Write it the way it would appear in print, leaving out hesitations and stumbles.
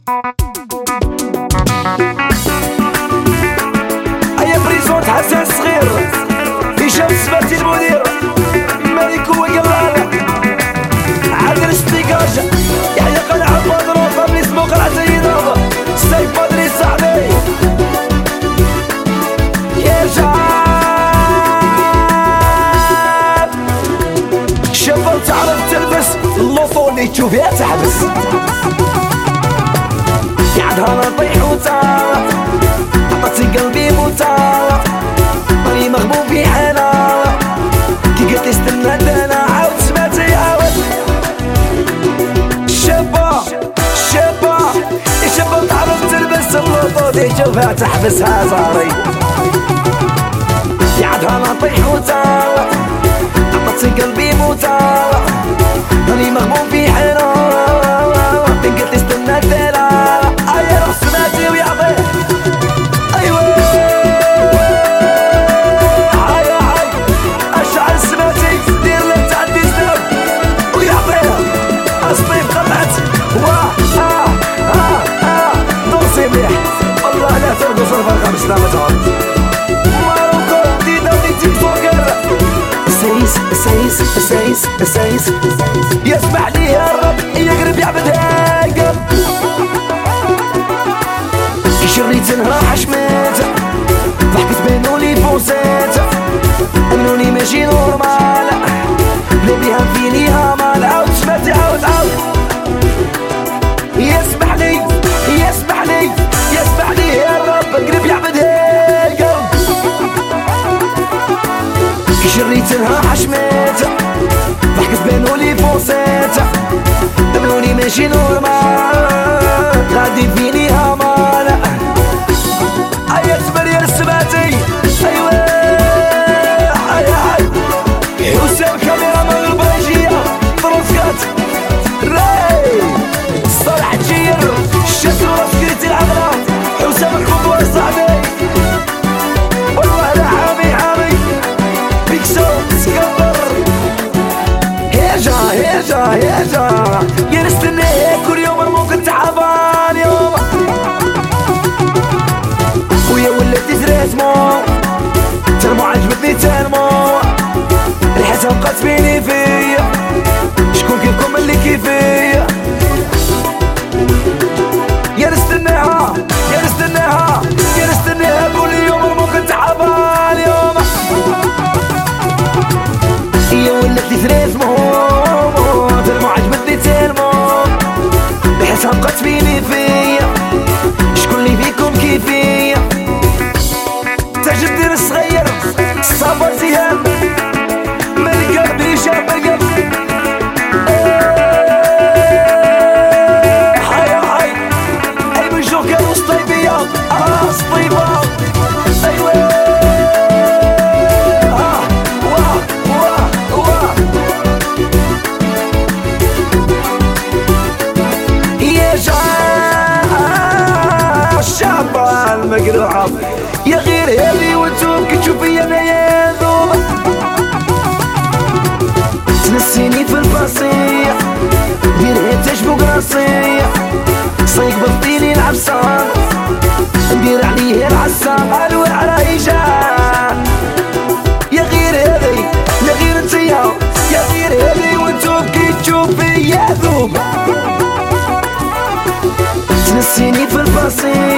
هيا بريزونت حسن الصغير هشام السباتي المدير مالك هو قلال عادل استيكاج يحيى قلع البدر وفاملي سموك العتيدة سيف بدري صاحبي يا شعب شباب تعرف تلبس اللوطو اللي تشوفها تحبس قعدها نطيح وتعرف عطتي قلبي موتى راني مغبوب في حالة كي قلت استنى انا عاود سمعتي عاود شابة شابة تعرف تلبس اللوطو اللي تشوفها تحبسها صاري قعدها نطيح وتعرف عطتي قلبي موتى راني مغبوب في حالة كي قلت استنى انا سمعتي ويعطيه ايوه هاي اشعل سمعتي دير له تعدي سناب ويعطيه اصطيب قطعت دوسي مليح والله لا ترقص الفرقه بسلامة تعرف ماروكو ديدا في تيك توكر سايس يسمح لي يا رب يقرب يعبد هاقب شريت نهار حشمات ضحكت بينولي فوسات انوني ماشي نورمال بلا بيها فيني هامال عاود سمعتي عاود يسمح لي يا رب قرب يعبد القلب شريت نهار حشمات ضحكت بينولي فوسات انوني ماشي نورمال غادي فيني هامال هيا تبرير السباتي ايوه هيا وسام كاميرا من البريجية فروسكات راي صالح تجير الشكل وراسكريتي العضلة حسام القدوة صاحبي والله لا حامي بيكسو سكندر هيجا يا نستنى كل يوم ممكن تعبان يوم ويا ولاتي ترسمو ترمو عجبتني ترمو الحساب قاسميني فيا شكون كيفكم اللي كيفيا يا نستناها كل يوم ممكن تعبان يوم يا ولاتي ترسمو ترمو عجبتني ترمو الحساب قاسميني فيا شكون اللي فيكم كيفيا تاج الدين الصغير صابر زيان ملك قلبي شاب القلب هاي اي من جوكر وسطيبية سطيبة ايوه يا الشابة المقروعة يا غير هذي وانتم كتشوفي انا يا ذوب تنسيني في الباصية ديرها تشبك راسي صيق بطيني العبسان ندير عليه العسام الوع رايجة يا غير هذي يا غير انتيا يا غير هذي وانتم كتشوفي يا ذوب تنسيني في الباصية